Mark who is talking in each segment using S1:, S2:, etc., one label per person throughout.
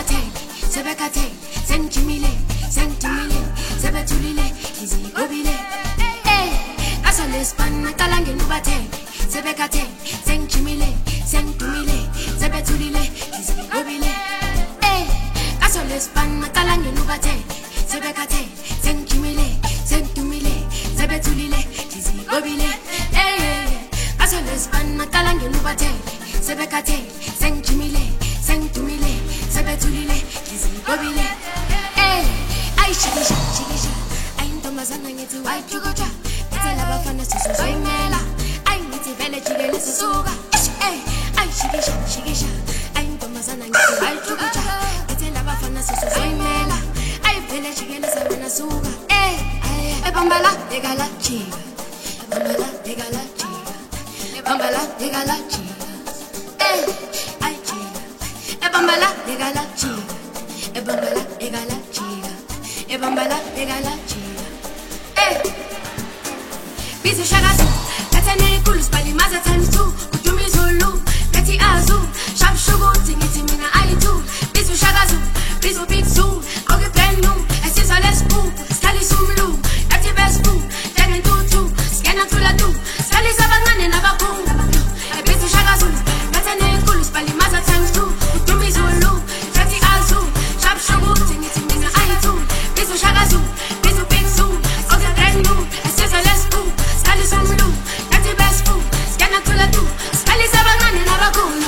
S1: nubathe sebekathe sengijimile sengidumile sebethulile izigobile aso lesibani qala ngenubathe sebekathe sengijimile sengidumile sebethulile izigobile aso lesibani qala ngenubathe sebekathe sengijimile sengidumile sebethulile izigobile aso lesibani qala ngenubathe sebekathe sengijimile sengidumile sebethulile izigobile ayishikisha shikisha ayintombazana ngithi wayijukuja ngithela abafana sizozoyimela ayingithi vele jikele sisuka ayishikisha shikisha ayintombazana ngithi wayijukuja ngithela abafana sizozoyimela ayivele jikele sabona suka ebambala ekala jika ebambala ekala jika ebambala ekala jika ay jika ebambala ekala jika ebambala ekala jika ebambala ekala jika bizi shakazu kathane ikulu sibalimaza times 2 kuduma izulu kathi azu shap shukuthi ngithi mina ayitu bizi shakazu bizi big zoo oke brand new asizwa lesbu sikhali umlu kathi besbu tena ntutu skena thula tu sikhali sabancane nabakhulu bizi shakazu kathane ikulu sibalimaza times 2 kuduma izulu kathi azu shap shukuthi ngithi mina ayitu bizi shakazu bizi big zoo oke brand new asizwa lesbu sikhali umlu kathi besbu skena thula tu sikhali sabancane nabakhulu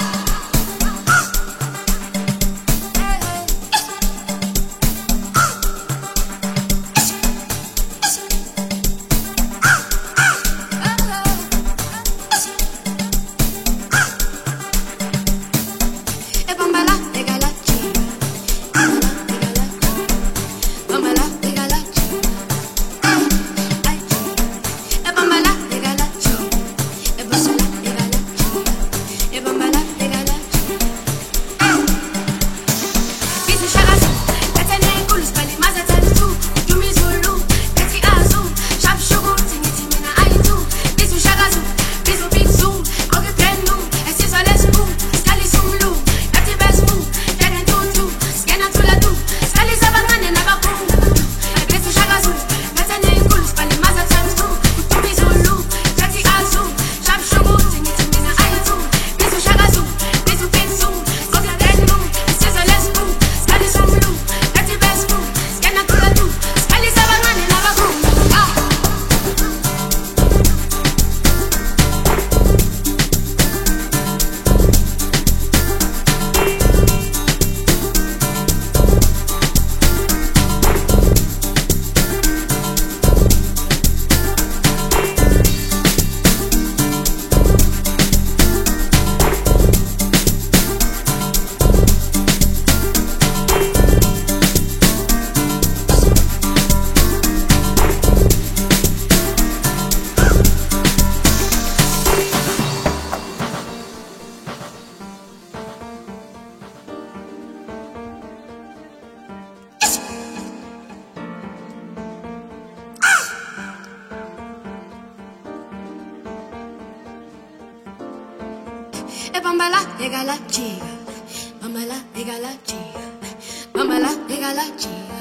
S1: Bambala egala chiga bambala egala chiga bambala egala chiga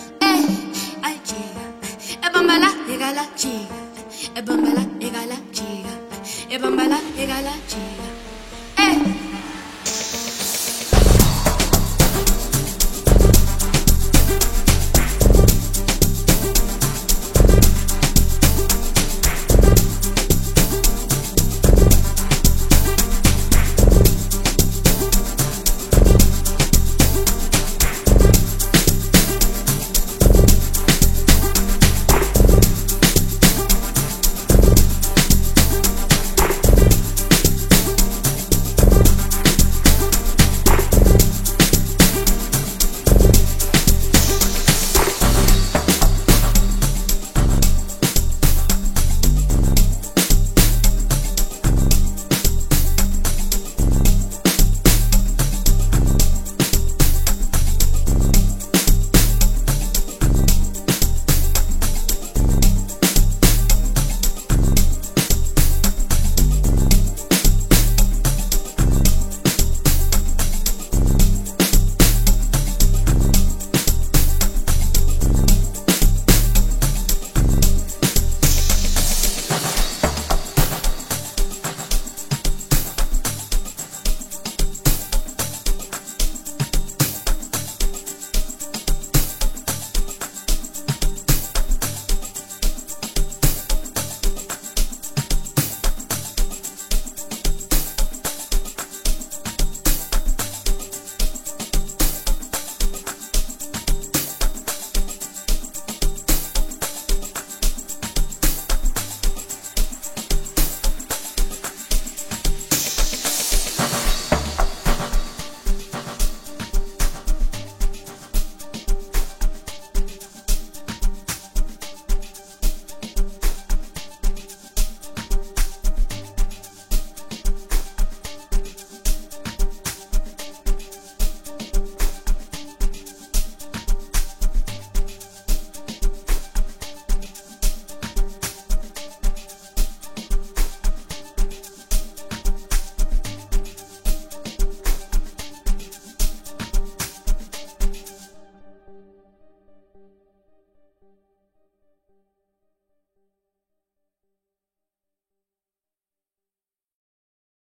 S1: ay chiga bambala egala chiga bambala egala chiga bambala egala chiga